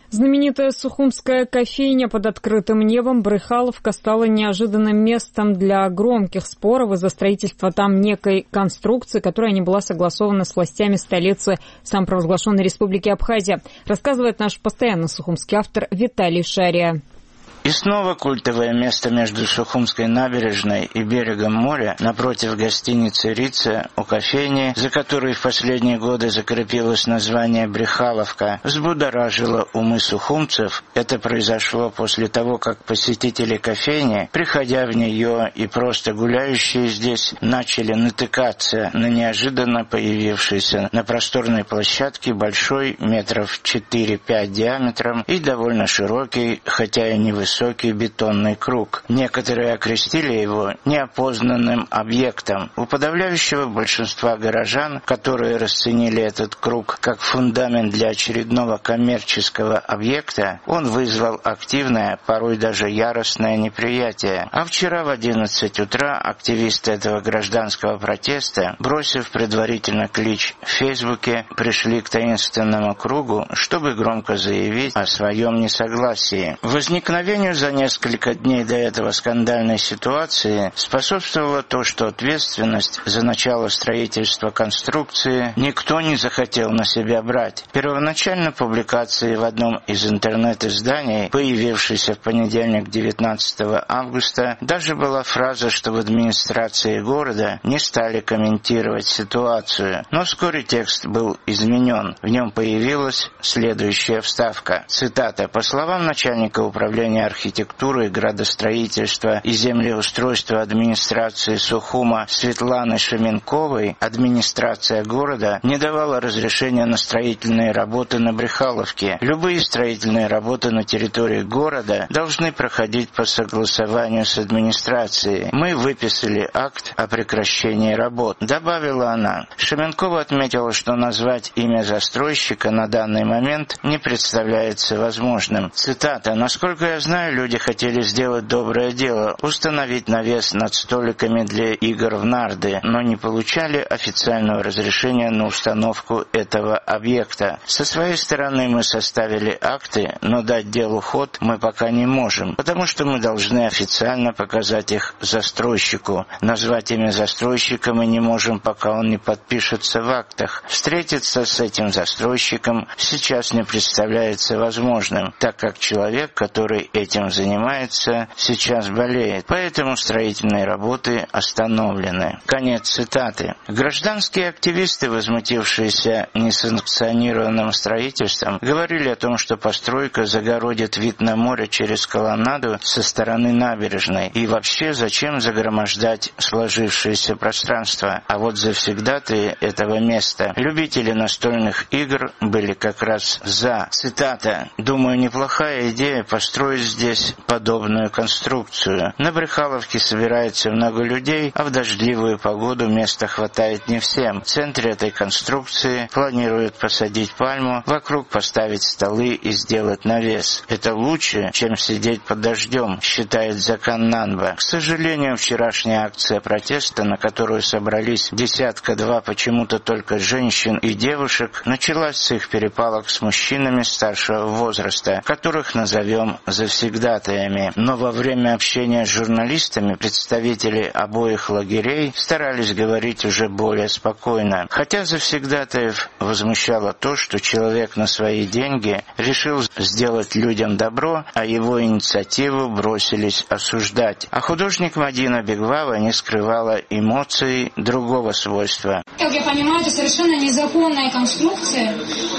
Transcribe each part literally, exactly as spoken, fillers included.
Знаменитая сухумская кофейня под открытым небом Брыхаловка стала неожиданным местом для громких споров из-за строительства там некой конструкции, которая не была согласована с властями столицы самопровозглашенной республики Абхазия, рассказывает наш постоянный сухумский автор Виталий Шария. И снова культовое место между Сухумской набережной и берегом моря, напротив гостиницы «Рица» у кофейни, за которой в последние годы закрепилось название «Брыхаловка», взбудоражило умы сухумцев. Это произошло после того, как посетители кофейни, приходя в нее и просто гуляющие здесь, начали натыкаться на неожиданно появившийся на просторной площадке большой метров четыре-пять диаметром и довольно широкий, хотя и невысокий, высокий бетонный круг. Некоторые окрестили его неопознанным объектом. У подавляющего большинства горожан, которые расценили этот круг как фундамент для очередного коммерческого объекта, он вызвал активное, порой даже яростное неприятие. А вчера в одиннадцать утра активисты этого гражданского протеста, бросив предварительно клич в Фейсбуке, пришли к таинственному кругу, чтобы громко заявить о своем несогласии. Возникновение за несколько дней до этого скандальной ситуации способствовало то, что ответственность за начало строительства конструкции никто не захотел на себя брать. Первоначально публикации в одном из интернет-изданий, появившейся в понедельник девятнадцатого августа, даже была фраза, что в администрации города не стали комментировать ситуацию. Но вскоре текст был изменен. В нем появилась следующая вставка. Цитата. «По словам начальника управления архитектуры, градостроительства и землеустройства администрации Сухума Светланы Шеменковой, администрация города не давала разрешения на строительные работы на Брыхаловке. Любые строительные работы на территории города должны проходить по согласованию с администрацией. Мы выписали акт о прекращении работ», — добавила она. Шеменкова отметила, что назвать имя застройщика на данный момент не представляется возможным. Цитата. «Насколько я знаю, люди хотели сделать доброе дело, установить навес над столиками для игр в нарды, но не получали официального разрешения на установку этого объекта. Со своей стороны мы составили акты, но дать делу ход мы пока не можем, потому что мы должны официально показать их застройщику. Назвать имя застройщика мы не можем, пока он не подпишется в актах. Встретиться с этим застройщиком сейчас не представляется возможным, так как человек, который этим занимается, сейчас болеет, поэтому строительные работы остановлены». Конец цитаты. Гражданские активисты, возмутившиеся несанкционированным строительством, говорили о том, что постройка загородит вид на море через колоннаду со стороны набережной. И вообще, зачем загромождать сложившееся пространство? А вот завсегдатые этого места, любители настольных игр, были как раз за. Цитата. «Думаю, неплохая идея построить здесь подобную конструкцию. На Брыхаловке собирается много людей, а в дождливую погоду места хватает не всем. В центре этой конструкции планируют посадить пальму, вокруг поставить столы и сделать навес. Это лучше, чем сидеть под дождем», считает Закан Нанба. К сожалению, вчерашняя акция протеста, на которую собрались десятка-два почему-то только женщин и девушек, началась с их перепалок с мужчинами старшего возраста, которых назовем завсегдатаями. Но во время общения с журналистами представители обоих лагерей старались говорить уже более спокойно. Хотя завсегдатаев возмущало то, что человек на свои деньги решил сделать людям добро, а его инициативу бросились осуждать. А художник Мадина Беглава не скрывала эмоций другого свойства. Как я понимаю, это совершенно незаконная конструкция.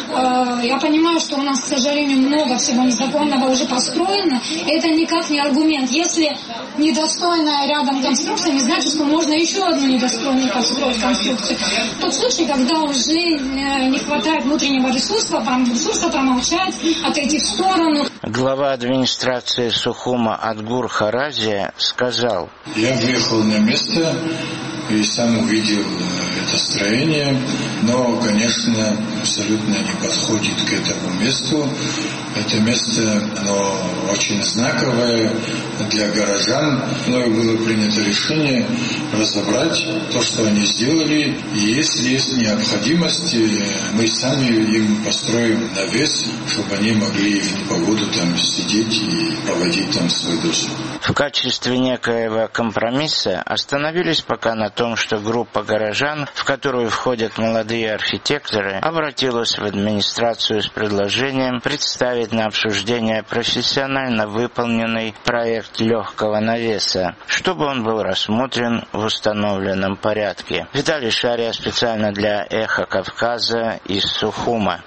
Я понимаю, что у нас, к сожалению, много всего незаконного уже построено. Это никак не аргумент. Если недостойная рядом конструкция, не значит, что можно еще одну недостойную построить конструкцию. В тот случай, когда уже не хватает внутреннего ресурса, ресурса промолчать, отойти в сторону. Глава администрации Сухума Адгур Харазия сказал: «Я въехал на место и сам увидел это строение, но, конечно, абсолютно не подходит к этому месту. Это место, оно очень знаковое для горожан. Мною было принято решение разобрать то, что они сделали. И если есть необходимость, мы сами им построим навес, чтобы они могли в непогоду там сидеть и проводить там свой досуг. В качестве некоего компромисса остановились пока на том, что группа горожан, в которую входят молодые архитекторы, обратилась в администрацию с предложением представить на обсуждение профессионально выполненный проект легкого навеса, чтобы он был рассмотрен в установленном порядке. Виталий Шария специально для «Эхо Кавказа» из Сухума.